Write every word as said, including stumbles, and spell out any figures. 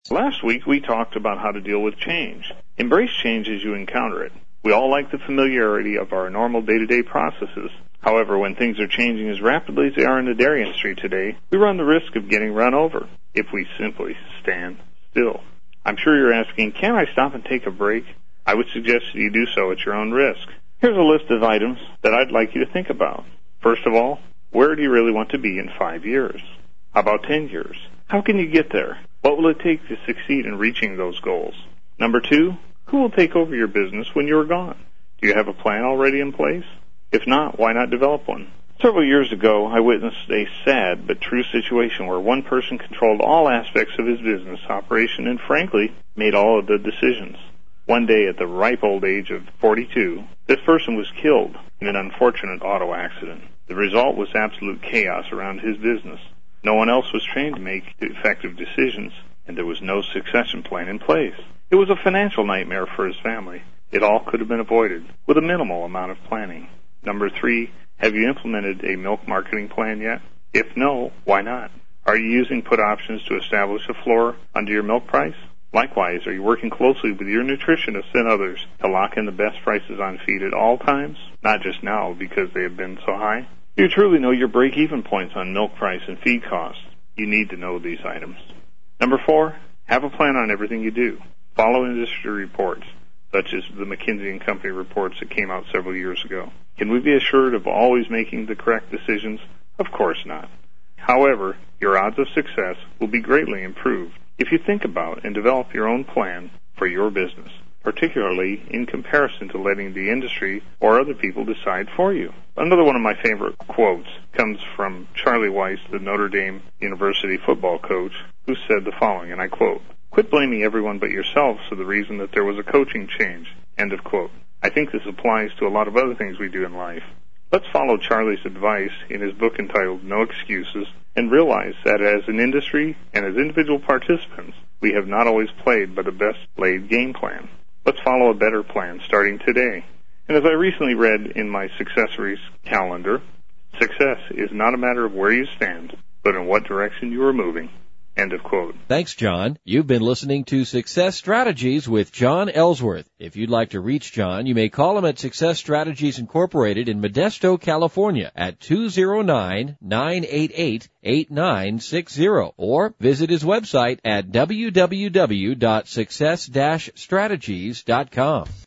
Last week, we talked about how to deal with change. Embrace change as you encounter it. We all like the familiarity of our normal day-to-day processes. However, when things are changing as rapidly as they are in the dairy industry today, we run the risk of getting run over if we simply stand still. I'm sure you're asking, can I stop and take a break? I would suggest that you do so at your own risk. Here's a list of items that I'd like you to think about. First of all, where do you really want to be in five years? How about ten years? How can you get there? What will it take to succeed in reaching those goals? Number two, who will take over your business when you're gone? Do you have a plan already in place? If not, why not develop one? Several years ago, I witnessed a sad but true situation where one person controlled all aspects of his business operation and, frankly, made all of the decisions. One day, at the ripe old age of forty-two, this person was killed in an unfortunate auto accident. The result was absolute chaos around his business. No one else was trained to make effective decisions, and there was no succession plan in place. It was a financial nightmare for his family. It all could have been avoided with a minimal amount of planning. Number three, have you implemented a milk marketing plan yet? If no, why not? Are you using put options to establish a floor under your milk price? Likewise, are you working closely with your nutritionists and others to lock in the best prices on feed at all times, not just now because they have been so high? You truly know your break-even points on milk price and feed costs. You need to know these items. Number four, have a plan on everything you do. Follow industry reports, such as the McKinsey and Company reports that came out several years ago. Can we be assured of always making the correct decisions? Of course not. However, your odds of success will be greatly improved if you think about and develop your own plan for your business, particularly in comparison to letting the industry or other people decide for you. Another one of my favorite quotes comes from Charlie Weiss, the Notre Dame University football coach, who said the following, and I quote, "Quit blaming everyone but yourself for the reason that there was a coaching change." End of quote. I think this applies to a lot of other things we do in life. Let's follow Charlie's advice in his book entitled No Excuses and realize that as an industry and as individual participants, we have not always played by the best laid game plan. Let's follow a better plan starting today. And as I recently read in my Successories calendar, success is not a matter of where you stand, but in what direction you are moving. End of quote. Thanks, John. You've been listening to Success Strategies with John Ellsworth. If you'd like to reach John, you may call him at Success Strategies Incorporated in Modesto, California at two oh nine, nine eight eight, eight nine six oh or visit his website at w w w dot success dash strategies dot com.